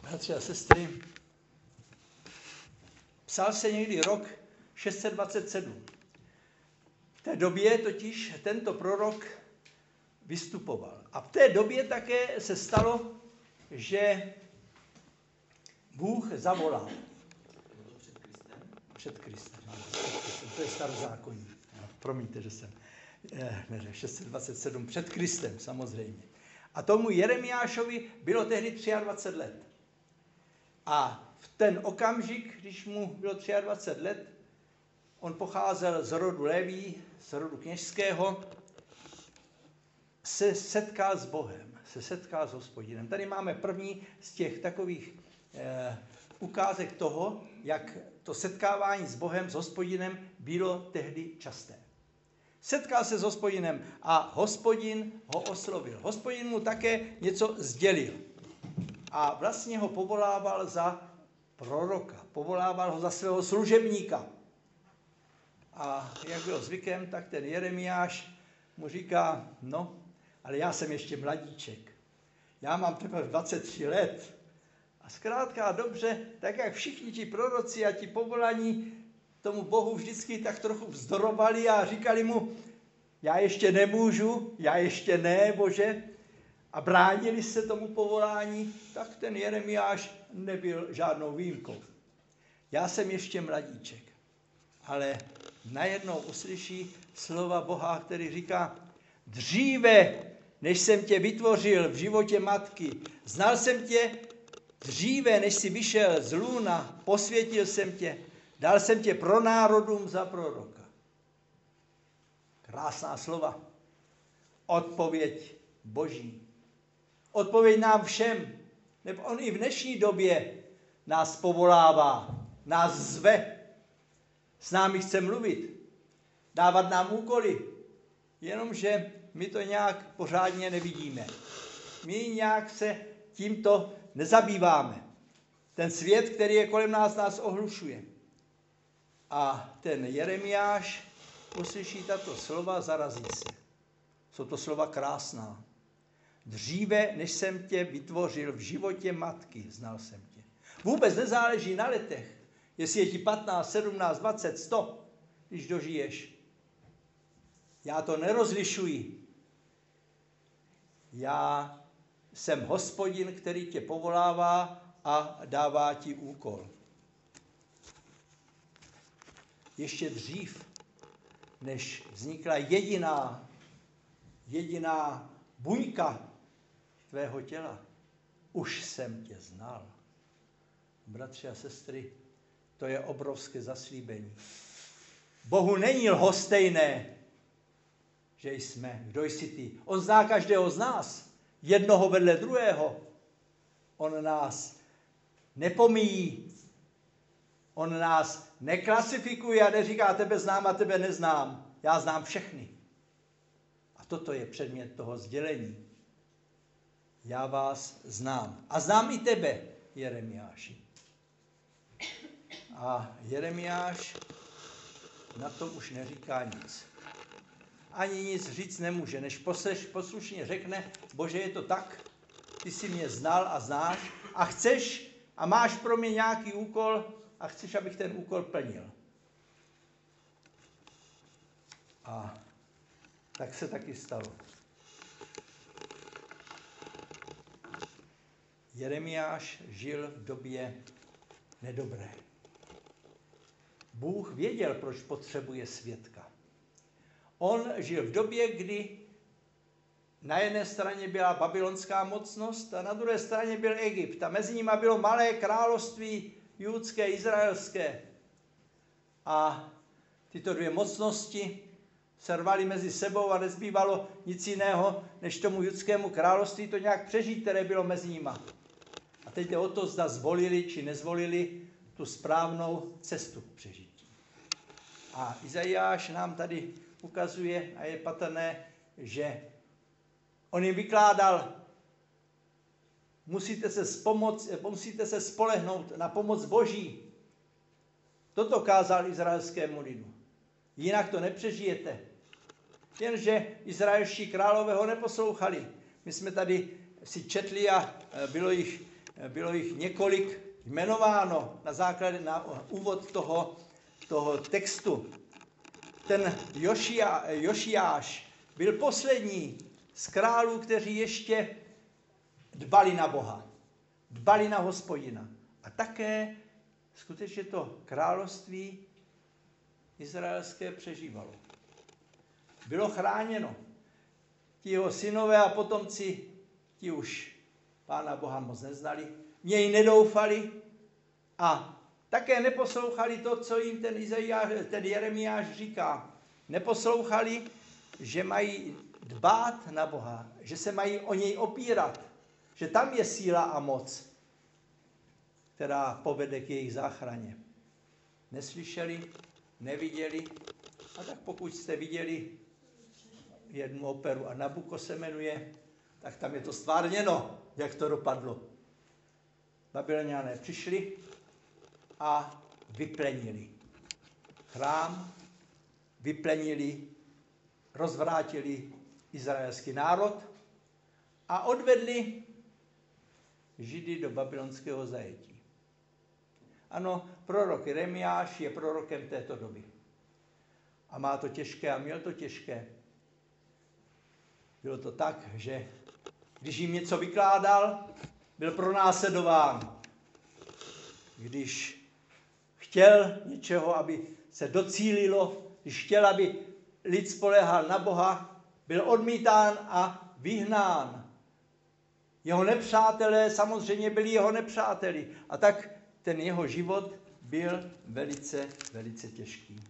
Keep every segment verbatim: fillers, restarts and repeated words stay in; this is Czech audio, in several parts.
Bratři a sestry, psal se někdy rok šest set dvacet sedm. V té době totiž tento prorok vystupoval. A v té době také se stalo, že Bůh zavolal. Před Kristem? Před Kristem. Před Kristem. To je starozákonní. Promiňte, že jsem neřekl šest set dvacet sedm před Kristem samozřejmě. A tomu Jeremiášovi bylo tehdy dvacet tři let. A v ten okamžik, když mu bylo dvacet tři let, on pocházel z rodu Leví, z rodu kněžského, se setká s Bohem, se setká s Hospodinem. Tady máme první z těch takových eh, ukázek toho, jak to setkávání s Bohem, s Hospodinem bylo tehdy časté. Setkal se s Hospodinem a Hospodin ho oslovil. Hospodin mu také něco sdělil. A vlastně ho povolával za proroka, povolával ho za svého služebníka. A jak bylo zvykem, tak ten Jeremiáš mu říká, no, ale já jsem ještě mladíček. Já mám teprve dvacet tři let. A zkrátka a dobře, tak jak všichni ti proroci a ti povolaní tomu Bohu vždycky tak trochu vzdorovali a říkali mu, já ještě nemůžu, já ještě ne, Bože, a bránili se tomu povolání, tak ten Jeremiáš nebyl žádnou výjimkou. Já jsem ještě mladíček, ale najednou uslyší slova Boha, který říká, dříve, než jsem tě vytvořil v životě matky, znal jsem tě, dříve, než jsi vyšel z lůna, posvětil jsem tě, dal jsem tě pro národům za proroka. Krásná slova. Odpověď Boží. Odpověď nám všem. Nebo on i v dnešní době nás povolává, nás zve. S námi chce mluvit, dávat nám úkoly. Jenomže my to nějak pořádně nevidíme. My nějak se tímto nezabýváme. Ten svět, který je kolem nás, nás ohlušuje. A ten Jeremiáš uslyší tato slova, zarazí se. Jsou to slova krásná. Dříve, než jsem tě vytvořil v životě matky, znal jsem tě. Vůbec nezáleží na letech, jestli je ti patnáct, sedmnáct, dvacet, sto, když dožiješ. Já to nerozlišuji. Já jsem Hospodin, který tě povolává a dává ti úkol. Ještě dřív, než vznikla jediná, jediná buňka tvého těla, už jsem tě znal. Bratři a sestry, to je obrovské zaslíbení. Bohu není lhostejné, že jsme, kdo jsi ty. On zná každého z nás, jednoho vedle druhého. On nás nepomíjí, on nás neklasifikuje a neříká, tebe znám a tebe neznám. Já znám všechny. A toto je předmět toho sdělení. Já vás znám. A znám i tebe, Jeremiáši. A Jeremiáš na to už neříká nic. Ani nic říct nemůže, než poslušně řekne, Bože, je to tak, ty jsi mě znal a znáš a chceš a máš pro mě nějaký úkol a chceš, abych ten úkol plnil. A tak se taky stalo. Jeremiáš žil v době nedobré. Bůh věděl, proč potřebuje svědka. On žil v době, kdy na jedné straně byla babylonská mocnost a na druhé straně byl Egypt. A mezi nimi bylo malé království judské, izraelské. A tyto dvě mocnosti se rvaly mezi sebou a nezbývalo nic jiného, než tomu judskému království to nějak přežít, které bylo mezi nimi. A teď jde o to, zda zvolili či nezvolili tu správnou cestu k přežití. A Izajáš nám tady ukazuje a je patrné, že on jim vykládal, musíte se, spomoc, musíte se spolehnout na pomoc Boží. Toto kázal izraelskému lidu. Jinak to nepřežijete. Jenže izraelští králové ho neposlouchali. My jsme tady si četli a bylo jich bylo jich několik jmenováno na základě, na úvod toho, toho textu. Ten Jošia, Jošiáš byl poslední z králů, kteří ještě dbali na Boha, dbali na Hospodina. A také skutečně to království izraelské přežívalo. Bylo chráněno. Ti jeho synové a potomci, ti už Pána Boha moc neznali, v něj nedoufali a také neposlouchali to, co jim ten, Izajáš, ten Jeremiáš říká. Neposlouchali, že mají dbát na Boha, že se mají o něj opírat, že tam je síla a moc, která povede k jejich záchraně. Neslyšeli, neviděli, a tak pokud jste viděli jednu operu a Nabuko se jmenuje, tak tam je to stvárněno, jak to dopadlo. Babyloniané přišli a vyplenili chrám, vyplenili, rozvrátili izraelský národ a odvedli Židy do babylonského zajetí. Ano, prorok Jeremiáš je prorokem této doby. A má to těžké a měl to těžké. Bylo to tak, že když jim něco vykládal, byl pronásledován. Když chtěl něčeho, aby se docílilo, když chtěl, aby lid spoléhal na Boha, byl odmítán a vyhnán. Jeho nepřátelé samozřejmě byli jeho nepřáteli. A tak ten jeho život byl velice, velice těžký.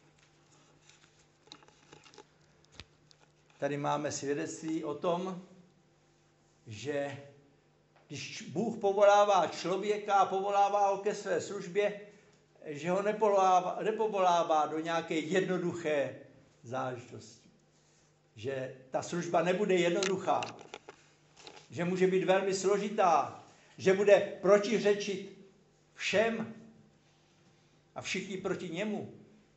Tady máme svědectví o tom, že když Bůh povolává člověka a povolává ho ke své službě, že ho nepovolává, nepovolává do nějaké jednoduché záležitosti. Že ta služba nebude jednoduchá, že může být velmi složitá, že bude protiřečit všem a všichni proti němu.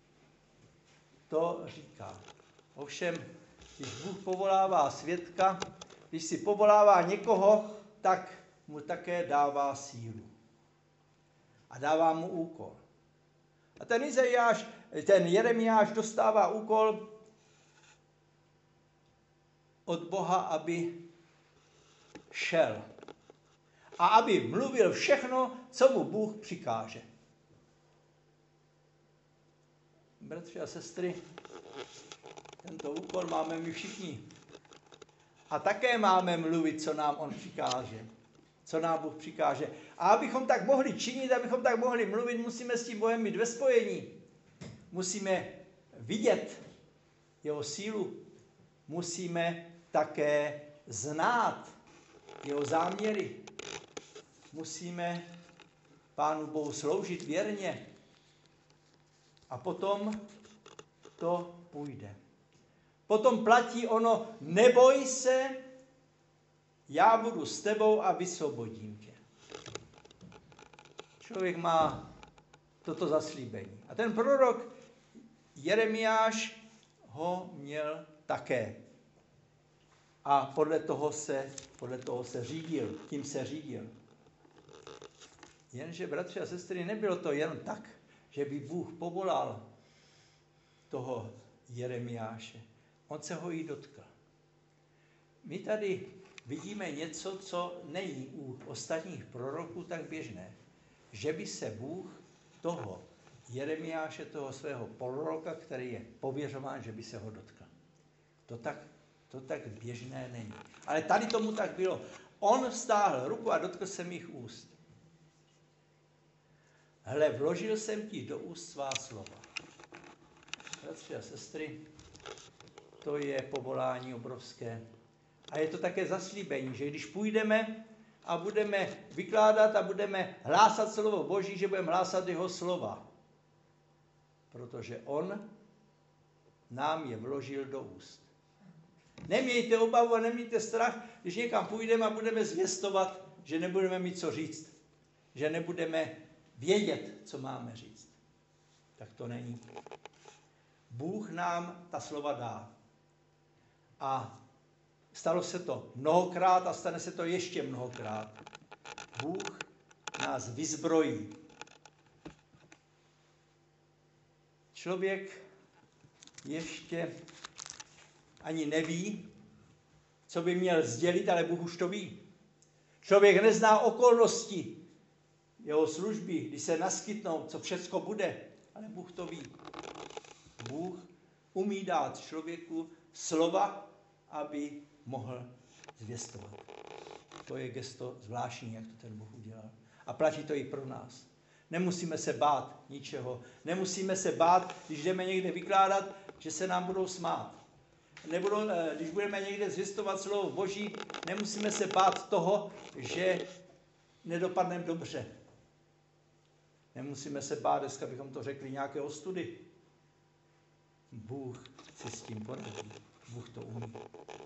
To říká. Ovšem, když Bůh povolává svědka, když si povolává někoho, tak mu také dává sílu. A dává mu úkol. A ten Izajáš, ten Jeremiáš dostává úkol od Boha, aby šel. A aby mluvil všechno, co mu Bůh přikáže. Bratři a sestry, tento úkol máme my všichni. A také máme mluvit, co nám on přikáže. Co nám Bůh přikáže. A abychom tak mohli činit, abychom tak mohli mluvit, musíme s tím Bohem mít ve spojení. Musíme vidět jeho sílu. Musíme také znát jeho záměry. Musíme Pánu Bohu sloužit věrně. A potom to půjde. Potom platí ono, neboj se, já budu s tebou a vysvobodím tě. Člověk má toto zaslíbení. A ten prorok Jeremiáš ho měl také. A podle toho se, podle toho se řídil, tím se řídil. Jenže, bratři a sestry, nebylo to jen tak, že by Bůh povolal toho Jeremiáše. On se ho jí dotkl. My tady vidíme něco, co není u ostatních proroků tak běžné. Že by se Bůh toho Jeremiáše, toho svého proroka, který je pověřován, že by se ho dotkl. To tak, to tak běžné není. Ale tady tomu tak bylo. On stáhl ruku a dotkl se mých úst. Hle, vložil jsem ti do úst svá slova. Bratři a sestry, to je povolání obrovské. A je to také zaslíbení, že když půjdeme a budeme vykládat a budeme hlásat slovo Boží, že budeme hlásat jeho slova. Protože on nám je vložil do úst. Nemějte obavu a nemějte strach, když někam půjdeme a budeme zvěstovat, že nebudeme mít co říct. Že nebudeme vědět, co máme říct. Tak to není. Bůh nám ta slova dá. A stalo se to mnohokrát a stane se to ještě mnohokrát. Bůh nás vyzbrojí. Člověk ještě ani neví, co by měl sdělit, ale Bůh už to ví. Člověk nezná okolnosti jeho služby, když se naskytnou, co všecko bude, ale Bůh to ví. Bůh umí dát člověku slova, aby mohl zvěstovat. To je gesto zvláštní, jak to ten Bůh udělal. A platí to i pro nás. Nemusíme se bát ničeho. Nemusíme se bát, když jdeme někde vykládat, že se nám budou smát. Nebudou, když budeme někde zvěstovat slovo Boží, nemusíme se bát toho, že nedopadneme dobře. Nemusíme se bát, dneska bychom to řekli, nějaké ostudy. Bůh si s tím poradí. Bůh to umí.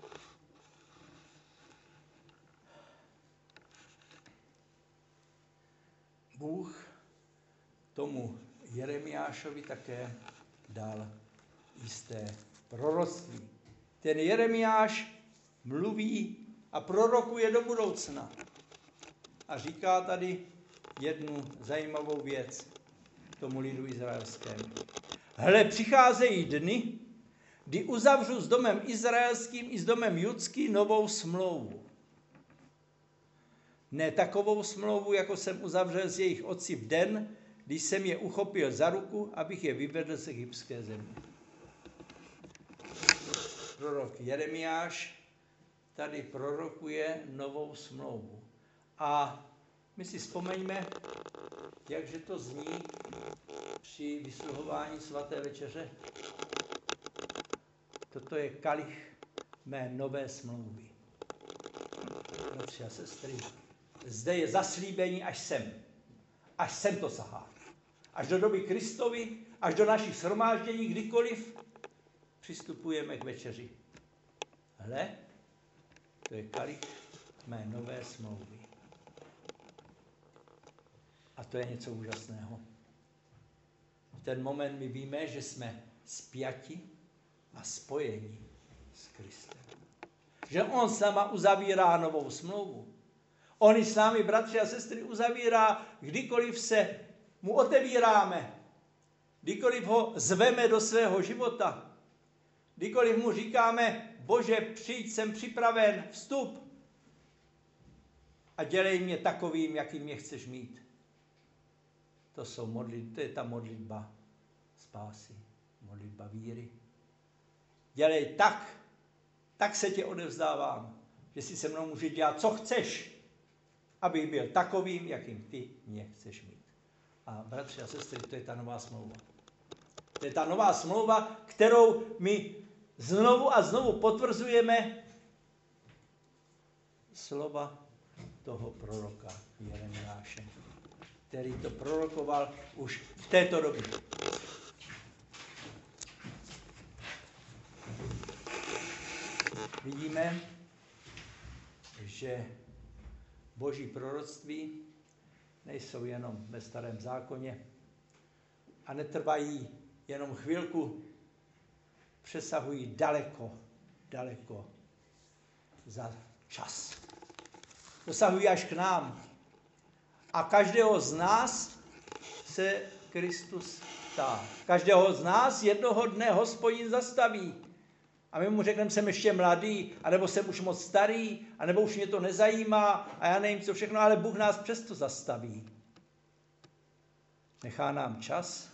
Bůh tomu Jeremiášovi také dal jisté proroctví. Ten Jeremiáš mluví a prorokuje do budoucna. A říká tady jednu zajímavou věc tomu lidu izraelskému. Hle, přicházejí dny, kdy uzavřu s domem izraelským i s domem judským novou smlouvu. Ne takovou smlouvu, jako jsem uzavřel s jejich otci v den, když jsem je uchopil za ruku, abych je vyvedl z egyptské země. Prorok Jeremiáš tady prorokuje novou smlouvu. A my si vzpomeňme, jakže to zní při vysluhování svaté večeře. Toto je kalich mé nové smlouvy. Bratři a sestry, zde je zaslíbení až sem. Až sem to sahá. Až do doby Kristovy, až do našich shromáždění, kdykoliv přistupujeme k večeři. Hle, to je kalich mé nové smlouvy. A to je něco úžasného. V ten moment my víme, že jsme spjati a spojeni s Kristem. Že on s náma uzavírá novou smlouvu. On i s námi, bratři a sestry, uzavírá, kdykoliv se mu otevíráme, kdykoliv ho zveme do svého života, kdykoliv mu říkáme, Bože, přijď, jsem připraven, vstup a dělej mě takovým, jakým mě chceš mít. To, jsou modlit, to je ta modlitba spásy, modlitba víry. Dělej tak, tak se tě odevzdávám, že si se mnou může dělat, co chceš, abych byl takovým, jakým ty mě chceš mít. A bratři a sestry, to je ta nová smlouva. To je ta nová smlouva, kterou my znovu a znovu potvrzujeme slova toho proroka Jeremiáše, který to prorokoval už v této době. Vidíme, že Boží proroctví nejsou jenom ve Starém zákoně a netrvají jenom chvilku, přesahují daleko, daleko za čas. Dosahují až k nám. A každého z nás se Kristus ptá. Každého z nás jednoho dne Hospodin zastaví. A my mu řekneme, jsem ještě mladý, anebo jsem už moc starý, anebo už mě to nezajímá a já nevím, co všechno, ale Bůh nás přesto zastaví. Nechá nám čas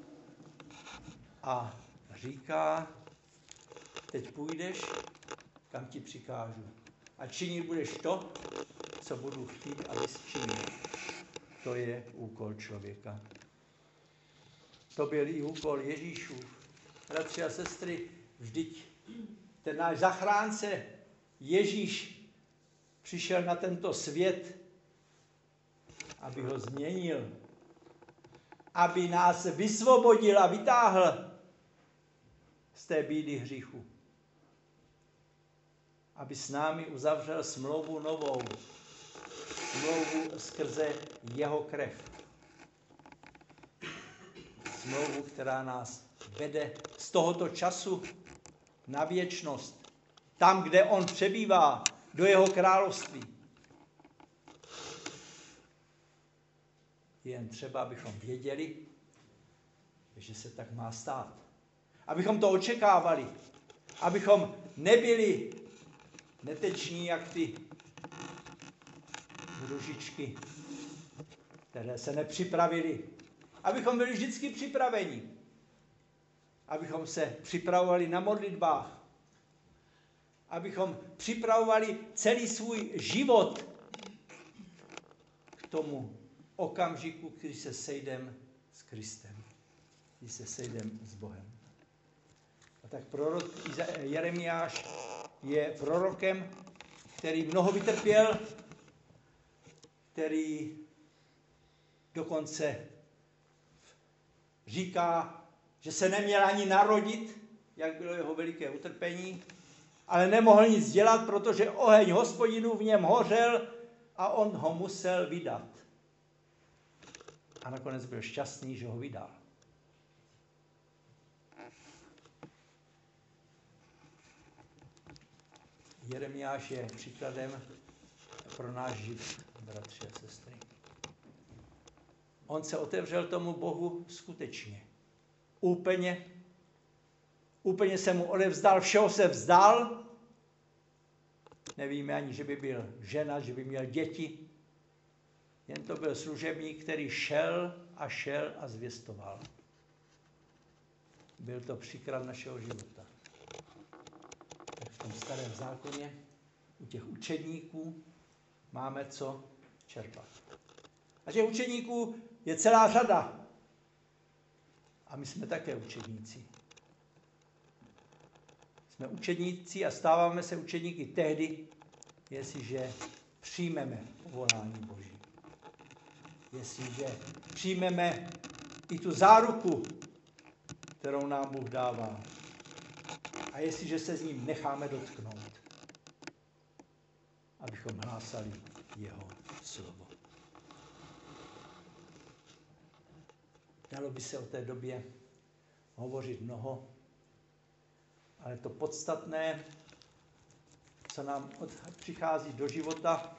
a říká, teď půjdeš, kam ti přikážu. A činit budeš to, co budu chtít, abys činil. To je úkol člověka. To byl i úkol Ježíšův. Bratři a sestry, vždyť ten náš zachránce Ježíš přišel na tento svět, aby ho změnil, aby nás vysvobodil a vytáhl z té bídy hříchu. Aby s námi uzavřel smlouvu novou, smlouvu skrze jeho krev. Smlouvu, která nás vede z tohoto času na věčnost. Tam, kde on přebývá, do jeho království. jen třeba, abychom věděli, že se tak má stát. Abychom to očekávali. Abychom nebyli neteční, jak ty družičky, které se nepřipravili. Abychom byli vždycky připraveni. Abychom se připravovali na modlitbách. Abychom připravovali celý svůj život k tomu okamžiku, když se sejdeme s Kristem. Když se sejdeme s Bohem. A tak prorok Jeremiáš je prorokem, který mnoho vytrpěl, který dokonce říká, že se neměl ani narodit, jak bylo jeho veliké utrpení, ale nemohl nic dělat, protože oheň Hospodinův v něm hořel a on ho musel vydat. A nakonec byl šťastný, že ho vydal. Jeremiáš je příkladem pro náš život, bratři a sestry. On se otevřel tomu Bohu skutečně. Úplně. Úplně se mu odevzdal, všeho se vzdal. Nevíme ani, že by byl žena, že by měl děti. Jen to byl služebník, který šel a šel a zvěstoval. Byl to příklad našeho života. Tak v tom starém zákoně u těch učedníků máme co čerpat. A těch učedníků je celá řada. A my jsme také učedníci. Jsme učedníci a stáváme se učedníky tehdy, jestliže přijmeme povolání Boží. Jestliže přijmeme i tu záruku, kterou nám Bůh dává. A jestliže se s ním necháme dotknout, abychom hlásali jeho slovo. Dalo by se o té době hovořit mnoho, ale to podstatné, co nám od, přichází do života,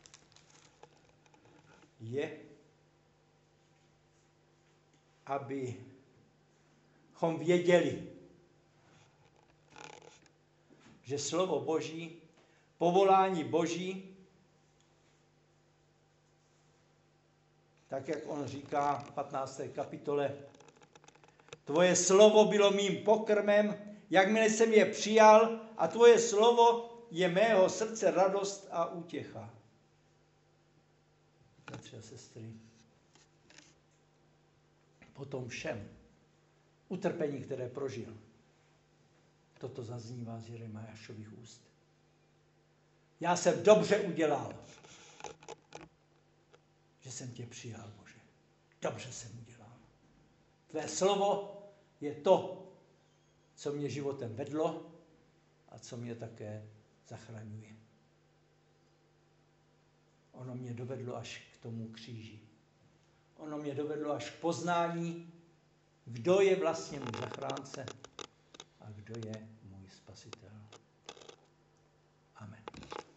je, abychom věděli, že slovo Boží, povolání Boží, tak jak on říká v patnácté kapitole, tvoje slovo bylo mým pokrmem, jakmile jsem je přijal, a tvoje slovo je mého srdce radost a útěcha. Bratři a sestry, po tom všem utrpení, které prožil, toto zaznívá z Jeremiášových úst. Já jsem dobře udělal, že jsem tě přijal, Bože. Dobře jsem udělal. Tvé slovo je to, co mě životem vedlo a co mě také zachraňuje. Ono mě dovedlo až k tomu kříži. Ono mě dovedlo až k poznání, kdo je vlastně můj zachránce a kdo je můj spasitel. Amen.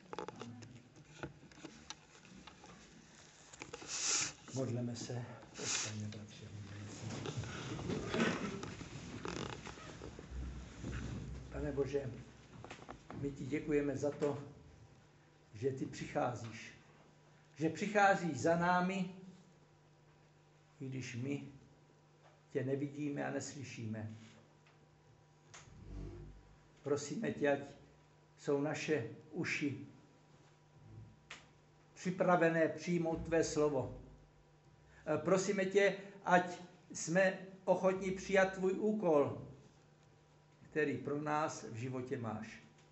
Modleme se, povstaňme, bratři. Pane Bože, my ti děkujeme za to, že ty přicházíš. Že přicházíš za námi, i když my tě nevidíme a neslyšíme. Prosíme tě, ať jsou naše uši připravené přijmout tvé slovo. Prosíme tě, ať jsme ochotní přijat tvůj úkol, který pro nás v životě máš.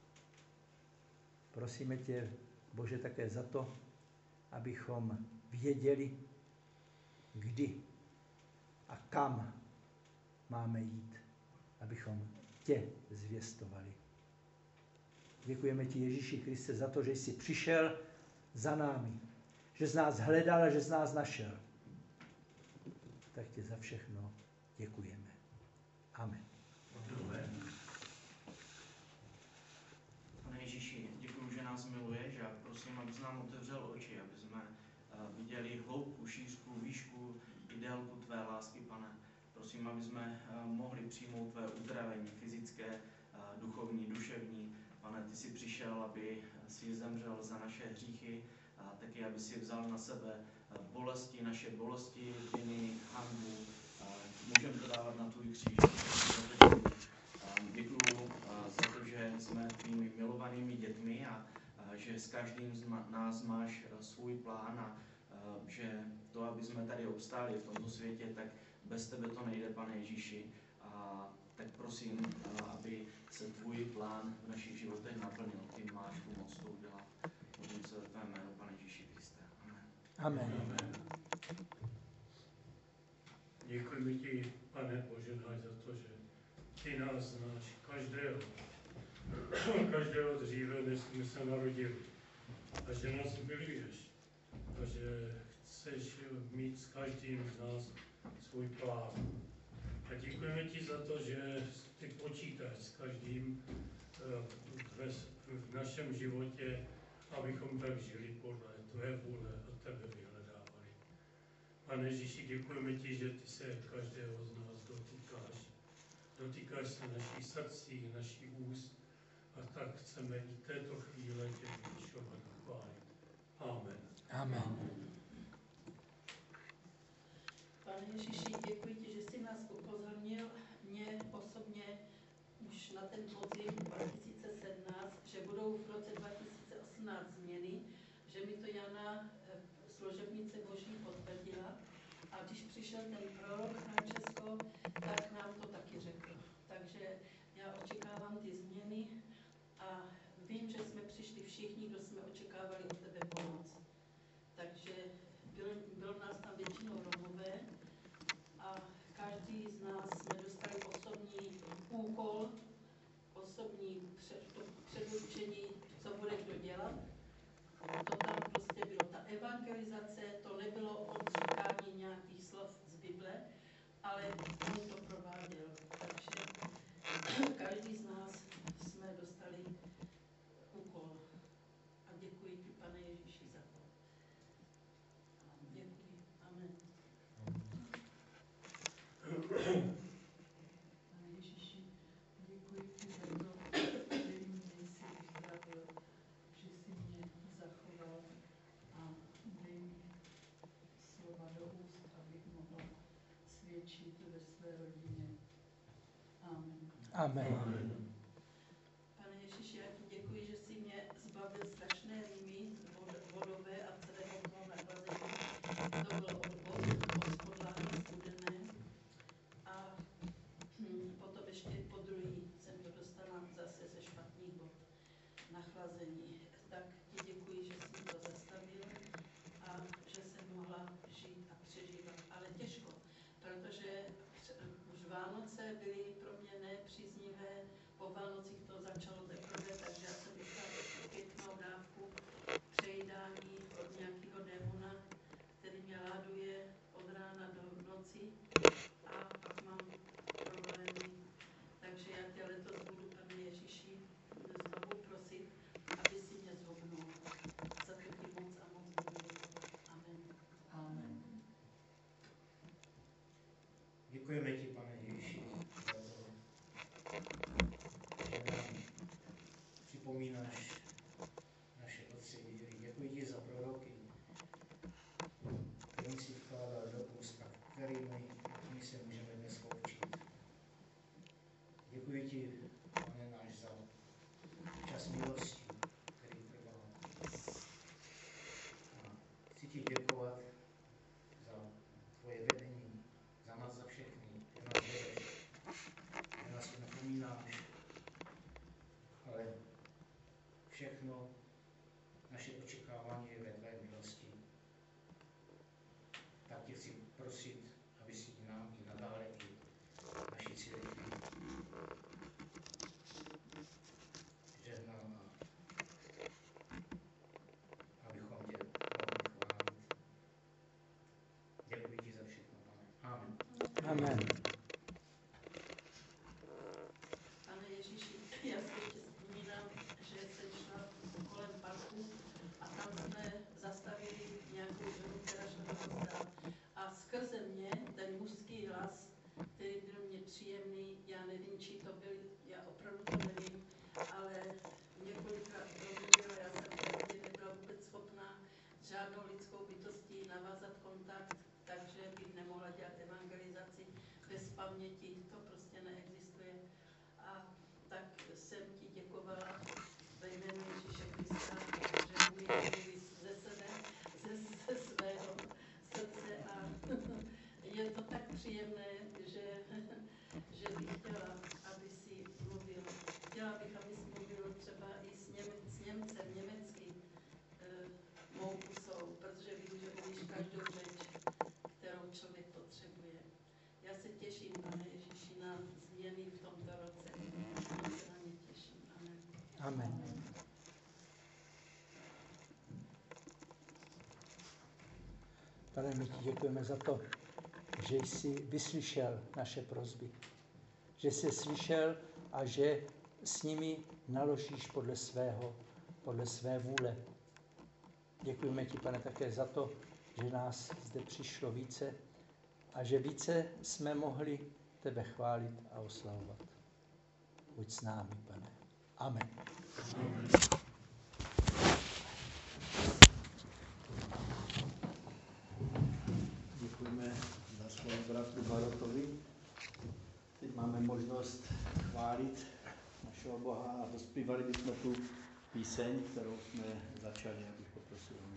Prosíme tě, Bože, také za to, abychom věděli, kdy a kam máme jít, abychom tě zvěstovali. Děkujeme ti, Ježíši Kriste, za to, že jsi přišel za námi, že z nás hledal a že z nás našel. Tak tě za všechno děkujeme. Amen. Pane Ježíši, děkuji, že nás miluješ a prosím, abys nám otevřel oči, aby jsme viděli hloubku, šířku, výšku délku tvé lásky, pane. Prosím, aby jsme mohli přijmout tvé uzdravení fyzické, duchovní, duševní. Pane, ty jsi přišel, aby si zemřel za naše hříchy, a taky aby si vzal na sebe bolesti, naše bolesti, viny, hanbu. Můžeme to dávat na tvůj kříž. Děkuju za to, že jsme tvými milovanými dětmi a že s každým z nás máš svůj plán a že to, aby jsme tady obstáli v tomto světě, tak bez tebe to nejde, pane Ježíši. A tak prosím, aby se tvůj plán v našich životech naplnil. Ty máš tu moc to udělat. Modlím se ve tvém jménu, pane Ježíši Kriste. Amen. Amen. Amen. Děkujeme ti, pane požehnaj, za to, že ty nás znáš, každého. Každého dříve, než jsme se narodili. A že nás miluješ. A že chceš mít s každým z nás svůj plán. A děkujeme ti za to, že ty počítáš s každým v, v našem životě, abychom tak žili podle tvé vůle a tebe vyhledávali. Pane Ježíši, děkujeme ti, že ty se každého z nás dotýkáš. Dotýkáš se našich srdcí, našich úst a tak chceme i této chvíle tě vyvyšovat a chválit. Amen. Amen. Pane Ježíši, děkuji ti, že jsi nás upozornil, mě osobně už na ten podzim dva tisíce sedmnáct, že budou v roce dva tisíce osmnáct změny, že mi to Jana, služebnice Boží, potvrdila. A když přišel ten prorok na Česko, tak nám to taky řekl. Takže já očekávám ty změny a vím, že jsme přišli všichni, kdo jsme očekávali od tebe pomoc. Takže byl, byl nás tam většinou Romové a každý z nás jsme dostali osobní úkol, osobní před, to předurčení, co bude kdo dělat. To tam prostě bylo. Ta evangelizace, to nebylo odříkání nějakých slov z Bible, ale on to prováděl. Takže každý z nás jsme dostali úkol. A děkuji ti, pane Ježíši, za to. Děkuji. Amen. Pane Ježíši, děkuji ti za to, že mě jsi uzdravil, že jsi mě zachoval a dej mi slova do úst, abych mohla svědčit ve své rodině. Amen. Amen. Pane Ježíši, já ti děkuji, že jsi mě zbavil strašné rýmy vodové a celého toho nachlazení. To bylo od vody, od podlahy studené. A hm, potom ještě po druhý jsem to dostala zase ze špatných vod nachlazení. Tak ti děkuji, že jsi to zastavil a že jsem mohla žít a přežívat. Ale těžko, protože už Vánoce byly pro mě nepříznivé. Po Vánocích to začalo teprve, takže já jsem dostala pěknou dávku přejídání od nějakého démona, který mě láduje od rána do noci a pak mám problémy. Takže já tě letos budu, pane Ježíši, znovu prosit, aby si mě zhubnul. Za to ti moc a moc budu. Amen. Amen. Děkujeme ti, pane Ježíši, za to, že nám připomínáš naše otce víry. Děkuji ti za proroky, kterým si vkládal do úst a kterými my se můžeme dnes poučit. Děkuji ti, pane náš, za čas milosti, který trval. A chci ti děkovat za tvoje vedení, za nás, za všechny, že nás vedeš, že nás napomínáš, ale všechno naše očekávání je ve tvé milosti. Tak tě chci prosit, aby si nám i nadále i naší církvi žehnal a abychom tě mohli chválit. Děkuji ti za všechno, pane. Amen. Amen. Pane Ježíši, já si ještě vzpomínám, že jsem šla kolem parku a tam jsme zastavili nějakou ženu, která šla do kostela. A skrze mě žádnou lidskou bytostí navázat kontakt, takže bych nemohla dělat evangelizaci bez paměti, to prostě neexistuje. A tak jsem ti děkovala ve jménu Ježíše Krista, že umí mluvit ze sebe, ze, ze svého srdce a je to tak příjemné, že, že bych chtěla, aby si mluvil. Chtěla bych, aby si mluvil třeba i s, Něme, s Němcem, německy, e, mou pusou, protože vím, že umíš každou řeč, kterou člověk potřebuje. Já se těším, Pane Ježíši, na změny v tomto roce. Já se na ně těším. Amen. Amen. Pane, my ti děkujeme za to, že jsi vyslyšel naše prosby. Že jsi slyšel a že s nimi naložíš podle svého, podle své vůle. Děkujeme ti, Pane, také za to, že nás zde přišlo více a že více jsme mohli tebe chválit a oslavovat. Buď s námi, Pane. Amen. Amen. Děkujeme za slovo bratu Barotovi. Teď máme možnost chválit našeho Boha a dospívali bychom tu píseň, kterou jsme začali, abych poprosil.